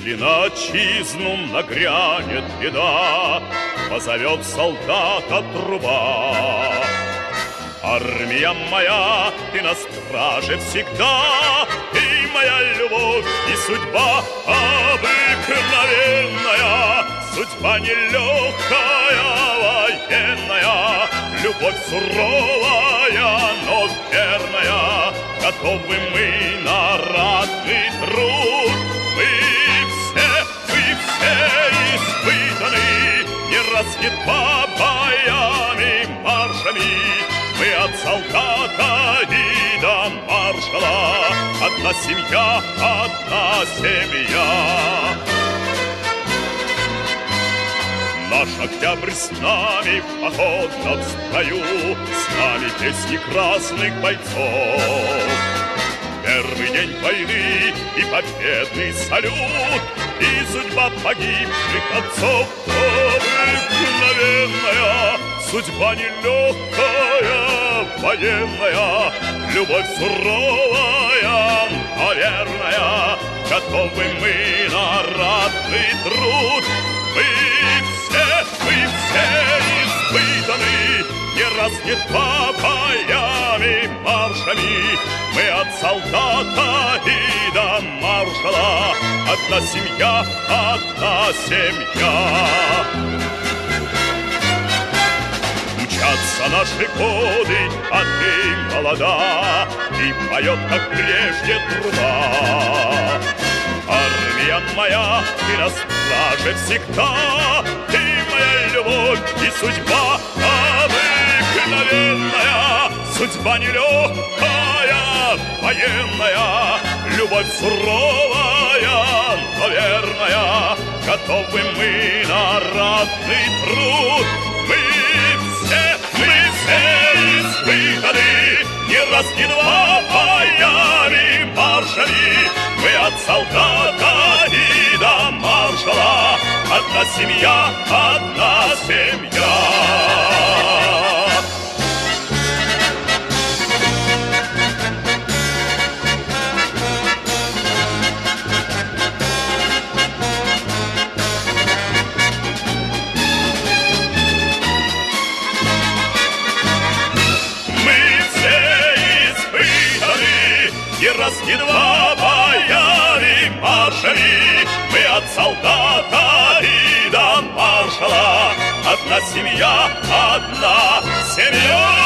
Если на отчизну нагрянет беда, позовет солдата труба. Армия моя, ты на страже всегда, и моя любовь, и судьба обыкновенная, судьба нелегкая, военная, любовь суровая, но верная, готовы мы на ратный труд. Вы все испытаны, не раз едва боями, маршами. Мы от солдата и до маршала, одна семья, одна семья. Наш Октябрь с нами в походном строю, с нами песни красных бойцов. Первый день войны и победный салют, и судьба погибших отцов. Обыкновенная, судьба нелегкая, военная, любовь суровая, но верная, готовы мы на ратный труд. Мы все испытаны, не раз, не два боями, маршами. Мы от солдата и до маршала, одна семья, одна семья. Мчатся наши годы, а ты молода, и поет, как прежде, труба. Армия моя, ты на страже всегда, ты моя любовь и судьба обыкновенная, судьба нелегкая, военная, любовь суровая, но верная, готовы мы на ратный труд. Мы все испытаны, не раз, не два боями, маршами. Мы от солдата и до маршала, одна семья, одна семья. Не раз, не два боями, маршами. Мы от солдата и до маршала, одна семья, одна семья.